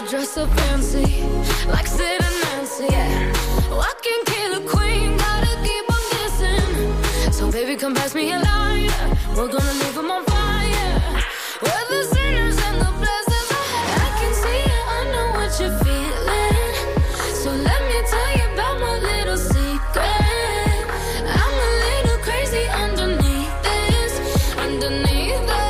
dress so fancy, like Sid and Nancy. Yeah. Oh, I can kill a queen, gotta keep on guessing. So baby, come pass me a lighter. We're gonna leave them on fire. We're the sinners and the blessings. I can see it, I know what you're feeling. So let me tell you about my little secret. I'm a little crazy underneath this, underneath this.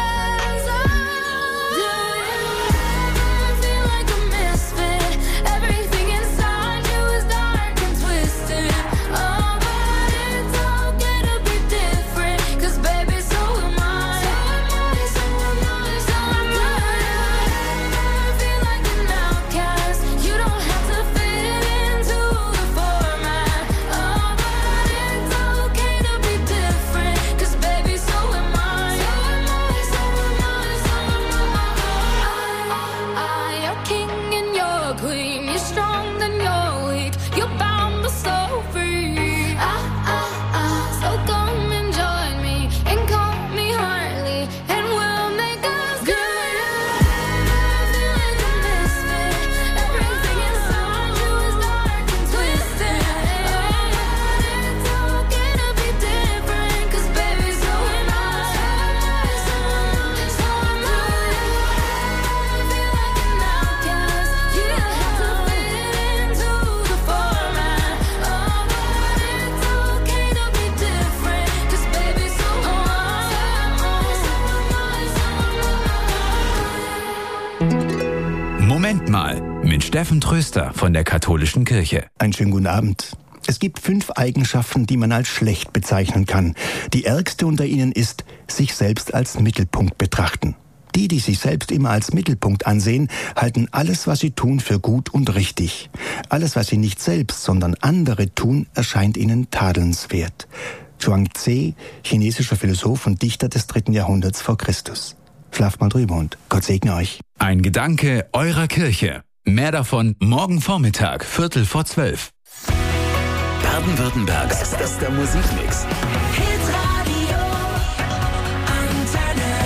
Moment mal, mit Steffen Tröster von der Katholischen Kirche. Einen schönen guten Abend. Es gibt 5 Eigenschaften, die man als schlecht bezeichnen kann. Die ärgste unter ihnen ist, sich selbst als Mittelpunkt betrachten. Die, die sich selbst immer als Mittelpunkt ansehen, halten alles, was sie tun, für gut und richtig. Alles, was sie nicht selbst, sondern andere tun, erscheint ihnen tadelnswert. Zhuangzi, chinesischer Philosoph und Dichter des 3. Jahrhunderts vor Christus. Schlaft mal drüber und Gott segne euch. Ein Gedanke eurer Kirche. Mehr davon morgen Vormittag, 11:45. Baden-Württembergs bester Musikmix. Hitradio Antenne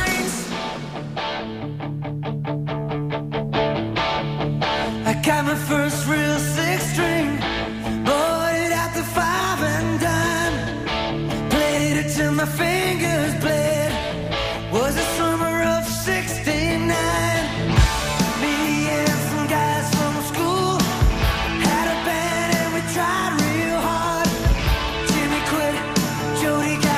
1. I got my first real 6-string, bought it at the 5 and dime, played it till my fingers bled. Was the summer of '69. Me and some guys from school had a band and we tried real hard. Jimmy quit, Jody got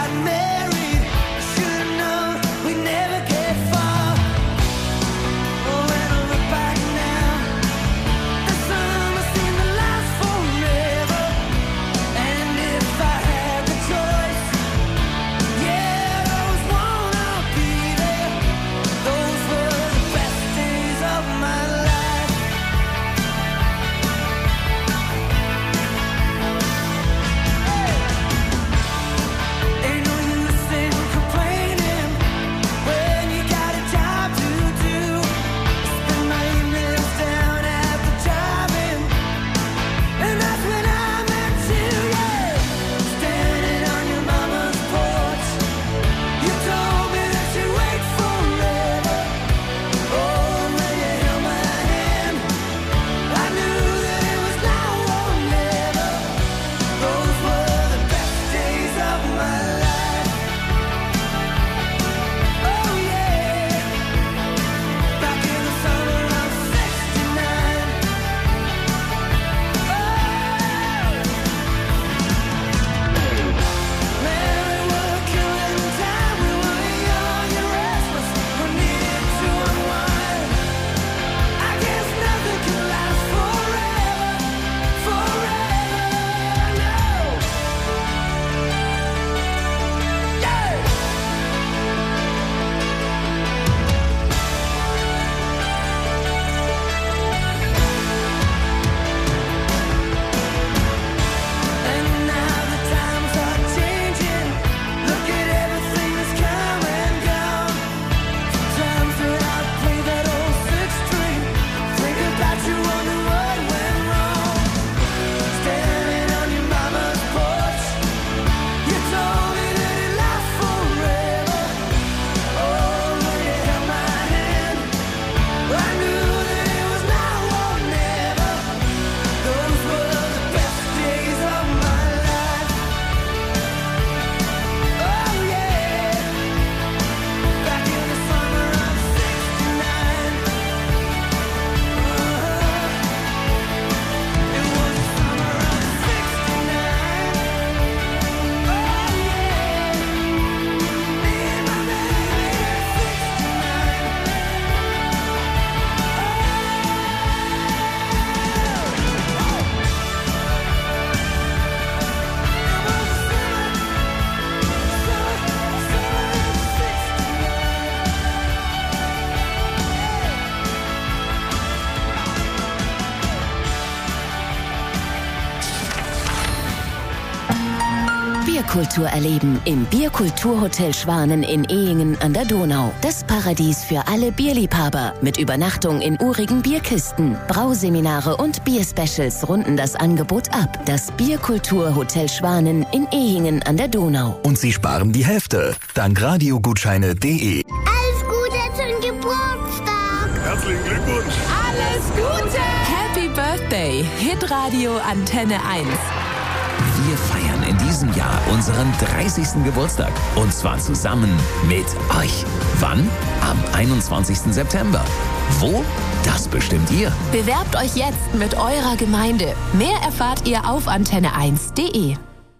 Bierkultur erleben im Bierkulturhotel Schwanen in Ehingen an der Donau. Das Paradies für alle Bierliebhaber mit Übernachtung in urigen Bierkisten. Brauseminare und Bierspecials runden das Angebot ab. Das Bierkulturhotel Schwanen in Ehingen an der Donau. Und Sie sparen die Hälfte. Dank Radiogutscheine.de. Alles Gute zum Geburtstag. Herzlichen Glückwunsch. Alles Gute. Happy Birthday. Hitradio Antenne 1. Wir feiern in diesem Jahr unseren 30. Geburtstag. Und zwar zusammen mit euch. Wann? Am 21. September. Wo? Das bestimmt ihr. Bewerbt euch jetzt mit eurer Gemeinde. Mehr erfahrt ihr auf antenne1.de.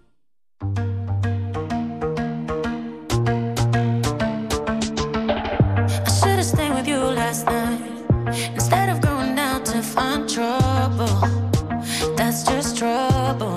Instead of going down to find trouble, that's just trouble.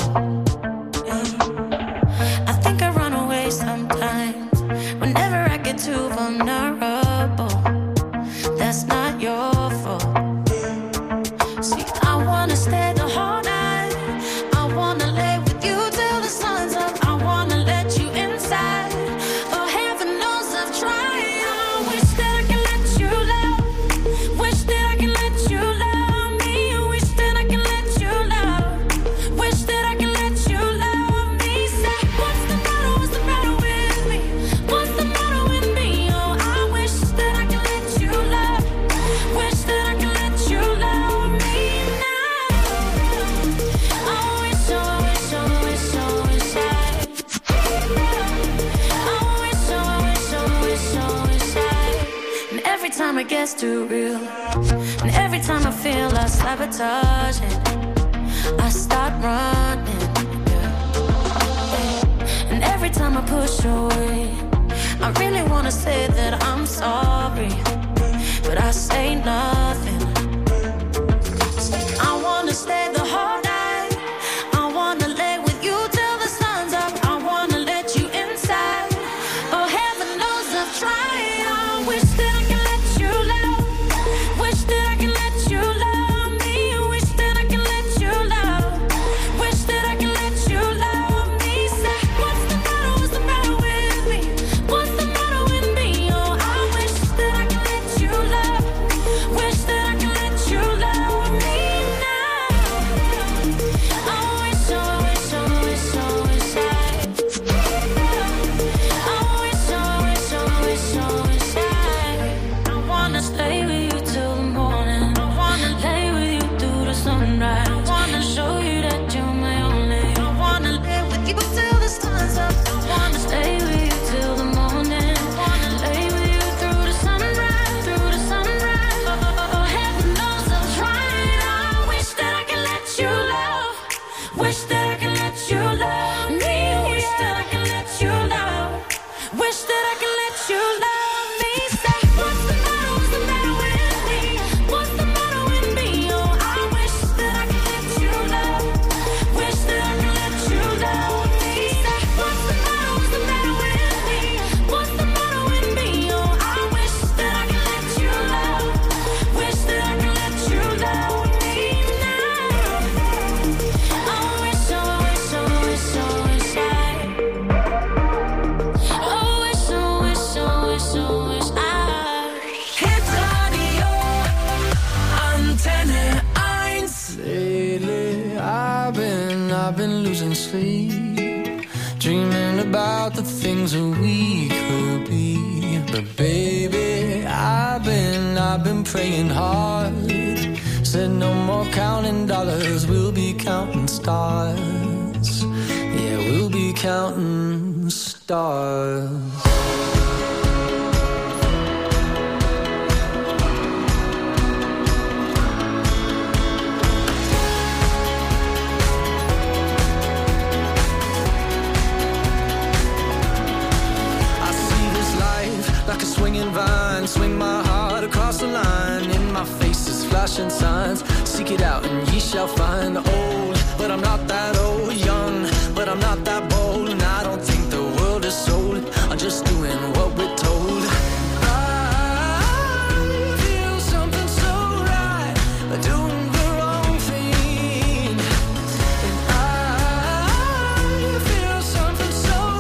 I think I run away sometimes whenever I get too vulnerable. That's not your fault. See, I wanna stay the whole night. I wanna lay with you till the sun's up. I wanna let you inside. Oh, heaven knows I've tried. I wish that I could let you love. Wish that I could let you love me. Wish that I could let you love. Wish that I could let you love me. Say, what's the matter with me? What's the matter with me? Oh, I wish that I could let you love. Wish that I could let you love me now. I wish, oh, wish, oh, wish, oh, wish I. I wish, oh, wish, oh, wish, oh, wish I. And every time it gets too real, and every time I feel I sabotage it, I start running, yeah. And every time I push away, I really wanna say that I'm sorry, but I say nothing. I wanna stay the whole night. I wanna lay with you till the sun's up. I wanna let you inside. Oh, heaven knows I've tried. I wish that I could let you love. Wish that I could let you love me. Wish that I could let you love. Wish that I could let you love me. Say, what's the matter with me? What's the matter with me? Oh, I wish that I could let you love. Wish that I could let you love me now. I wish, oh, wish, oh, wish, oh, wish I. I wish, oh, wish, oh, wish, oh, wish I wanna stay with you till the morning. I wanna lay with you through the sunrise. I wanna show you that you're my only. I wanna lay with you till the sun's up. I wanna stay with you till the morning. I wanna lay with you through the sunrise, through the sunrise. Oh, heaven knows I'm trying. I wish that I could let you love. Wish that I could let you love me. Wish that I could let you love. Wish that I could let you love me. Say, what's the matter with me? What's the matter with me? Oh, I wish that I could let you love. Wish that I could let you love me. Say, what's the matter with me? What's the matter with me? Oh, I wish that I could let you love. Wish that I could let you love me now. I wish, oh, wish, oh, wish, oh, wish I. Oh, wish, oh, wish, oh, wish, oh, wish I. Hitradio Antenne 1. Lately, I've been losing sleep, dreaming about the things that we could be. But baby, I've been praying hard. Said no more counting dollars, we'll be counting stars. Yeah, we'll be counting stars. Like a swinging vine, swing my heart across the line. In my face is flashing signs. Seek it out and ye shall find. Old, but I'm not that old. Young, but I'm not that bold. And I don't think the world is sold. I'm just doing what we're told. I feel something so right, doing the wrong thing. And I feel something so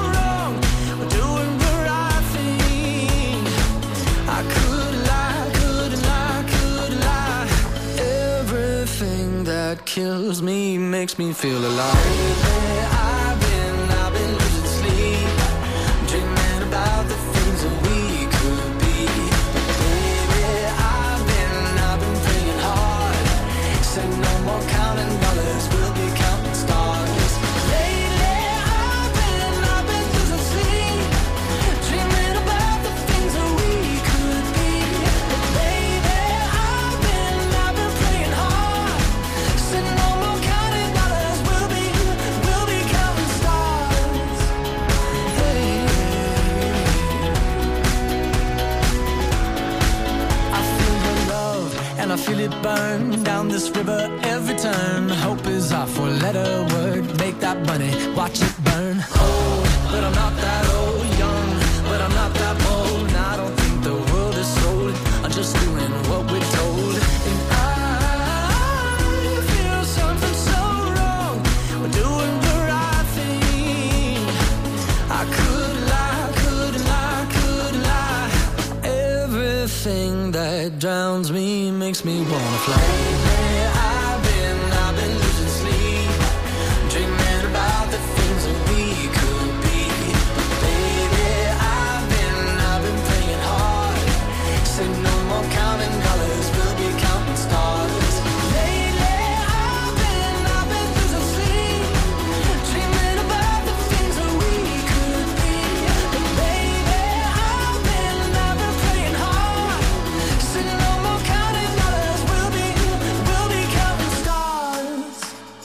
kills me, makes me feel alive. I've been losing sleep, dreaming about the things that we could be. Baby, I've been praying hard, said no more counting dollars, we'll be counting stars. Lately, I've been losing sleep, dreaming about the things that we could be. Baby, I've been praying hard, said no more counting dollars, we'll be counting stars. Hey. I feel your love and I feel it burn down this river every turn. Hope is our four-letter word. Make that money, watch it burn. Old, but I'm not that old. Young, but I'm not that bold. And I don't think the world is sold. I'm just doing what we're told. And I feel something so wrong. We're doing the right thing. I could lie, could lie, could lie. Everything that drowns me makes me wanna fly. I've been losing sleep, dreaming about the things that we could be. Baby, I've been praying hard, said no more counting dollars, we'll be counting stars. Lately, I've been losing sleep, dreaming about the things that we could be. Baby, I've been praying hard, said no more counting dollars, we'll be counting stars.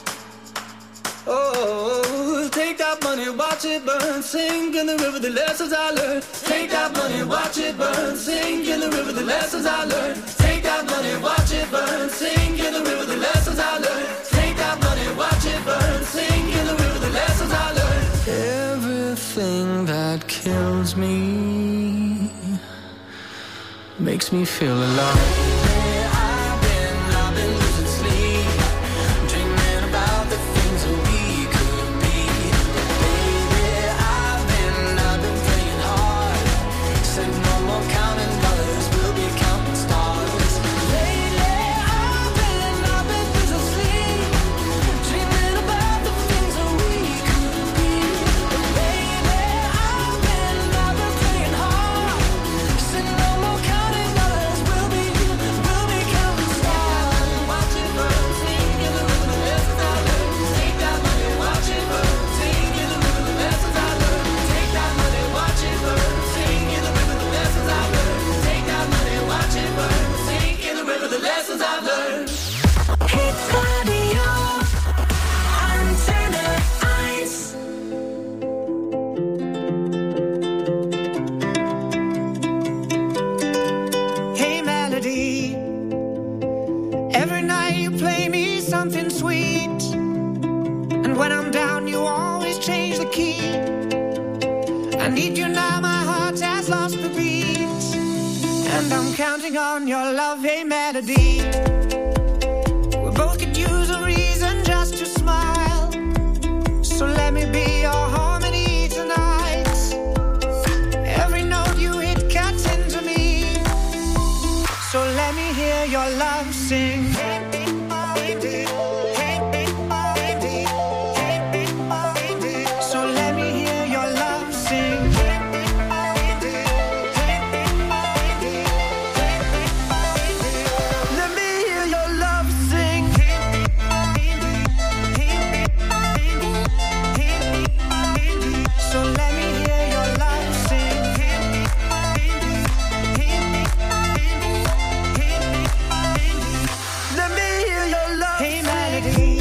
Oh, take that money, watch it burn, sink in the river, the lessons I learned. Take that money, watch it burn, sink in the river, the lessons I learned. Take that money, watch it burn, sink in the river, the lessons I learned. Take that money, watch it burn, sink in the river, the lessons I learned. Everything that kills me makes me feel alive. I've been losing sleep, dreaming about the things that we could be. Baby, I've been praying hard, said no more counting dollars, we'll be counting stars. Lately, I've been losing sleep, dreaming about the things that we could be. Baby, I've been praying hard, said no more counting dollars, we'll be counting stars. Watch it burn, sing in the river, the lessons I learned. Take that money, watch it burn, sing in the river, the lessons I learned. Take that money, watch it burn, sing in the river, the lessons I learned. Take that money, watch it burn, sing in the river, the lessons I've learned. Hits Radio, Antenne 1. Hey Melody, every night you play me something sweet, and when I'm down you always change the key. I need you now, my heart has lost the beat, and I'm counting on your love. Hey Melody, we both could use a reason just to smile, so let me be your harmony tonight. Every note you hit cuts into me, so let me hear your love sing. So let me hear your love sing. Let me hear your love sing. So let me hear your love sing. Let me hear your love. Hey Melody,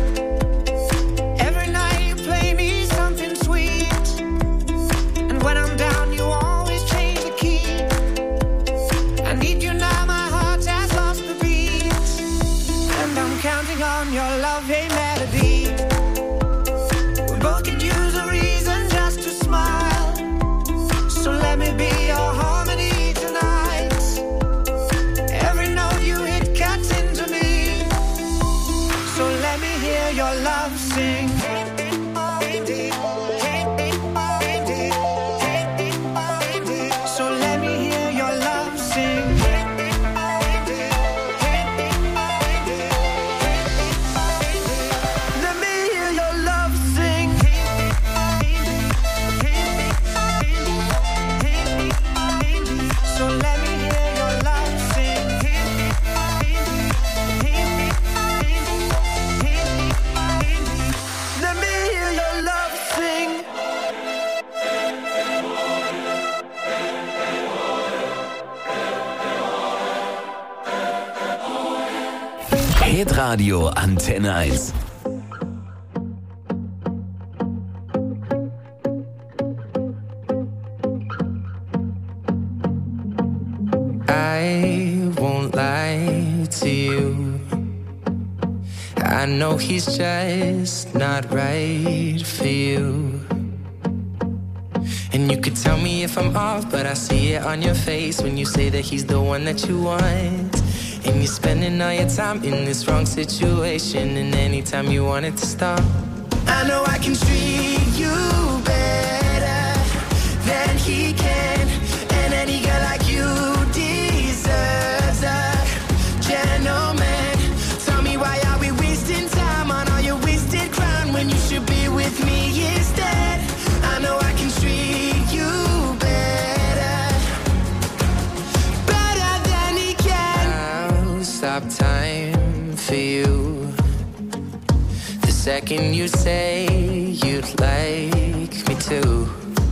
every night you play me something sweet, and when I'm down you always change the key. I need you now, my heart has lost the beat, and I'm counting on your love. Hey Melody, we both could use a reason just to smile, so let me be your harmony tonight. Every note you hit cuts into me, so let me hear your love sing. So let me hear your love sing. Hitradio Antenne 1. I won't lie to you. I know he's just not right for you. And you could tell me if I'm off, but I see it on your face when you say that he's the one that you want. And you're spending all your time in this wrong situation, and anytime you want it to stop, I know I can treat you better than he can. And any girl like you deserves a gentleman. Tell me, why are we wasting time on all your wasted crown when you should be with me instead? I know I can treat you better than he can. I'll stop time for you the second you say you'd like me to.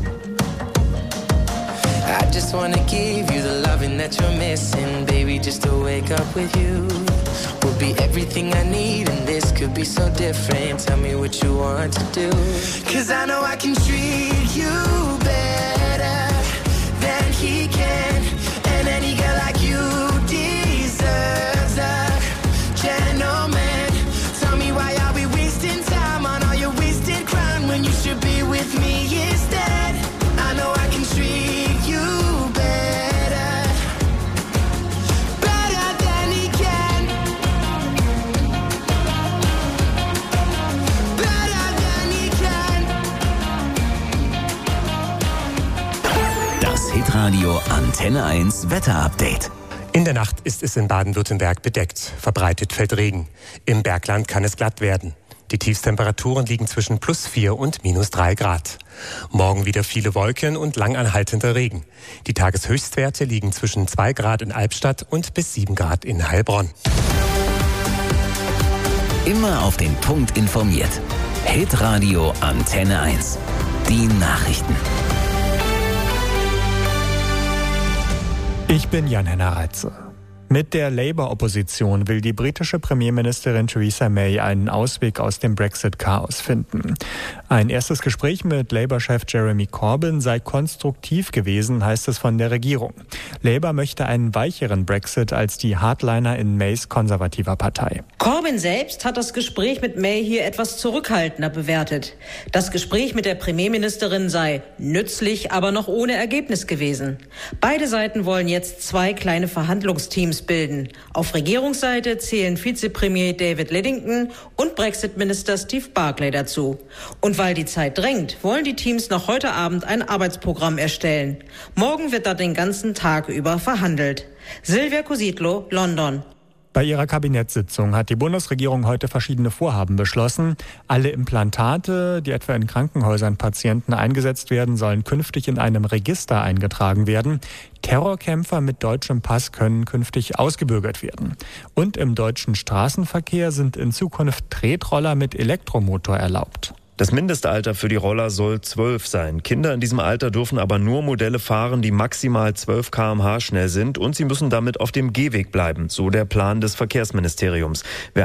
I just wanna give you the loving that you're missing, baby. Just to wake up with you will be everything I need, and this could be so different. Tell me what you want to do, 'cause I know I can treat you better than he can. And any girl like you deserves a gentleman. Tell me, why are we wasting time on all your wasted crown when you should be with me instead? I know I can treat you better than he can. Better than he can. Das Hitradio Antenne 1 Wetterupdate. In der Nacht ist es in Baden-Württemberg bedeckt. Verbreitet fällt Regen. Im Bergland kann es glatt werden. Die Tiefstemperaturen liegen zwischen +4 und -3 Grad. Morgen wieder viele Wolken und langanhaltender Regen. Die Tageshöchstwerte liegen zwischen 2 Grad in Albstadt und bis 7 Grad in Heilbronn. Immer auf den Punkt informiert. Hitradio Antenne 1. Die Nachrichten. Ich bin Jan-Henner Reitze. Mit der Labour-Opposition will die britische Premierministerin Theresa May einen Ausweg aus dem Brexit-Chaos finden. Ein erstes Gespräch mit Labour-Chef Jeremy Corbyn sei konstruktiv gewesen, heißt es von der Regierung. Labour möchte einen weicheren Brexit als die Hardliner in Mays konservativer Partei. Corbyn selbst hat das Gespräch mit May hier etwas zurückhaltender bewertet. Das Gespräch mit der Premierministerin sei nützlich, aber noch ohne Ergebnis gewesen. Beide Seiten wollen jetzt 2 kleine Verhandlungsteams bilden. Auf Regierungsseite zählen Vizepremier David Lidington und Brexit-Minister Steve Barclay dazu. Und weil die Zeit drängt, wollen die Teams noch heute Abend ein Arbeitsprogramm erstellen. Morgen wird da den ganzen Tag über verhandelt. Silvia Cositlo, London. Bei ihrer Kabinettssitzung hat die Bundesregierung heute verschiedene Vorhaben beschlossen. Alle Implantate, die etwa in Krankenhäusern Patienten eingesetzt werden, sollen künftig in einem Register eingetragen werden. Terrorkämpfer mit deutschem Pass können künftig ausgebürgert werden. Und im deutschen Straßenverkehr sind in Zukunft Tretroller mit Elektromotor erlaubt. Das Mindestalter für die Roller soll 12 sein. Kinder in diesem Alter dürfen aber nur Modelle fahren, die maximal 12 km/h schnell sind, und sie müssen damit auf dem Gehweg bleiben, so der Plan des Verkehrsministeriums. Wer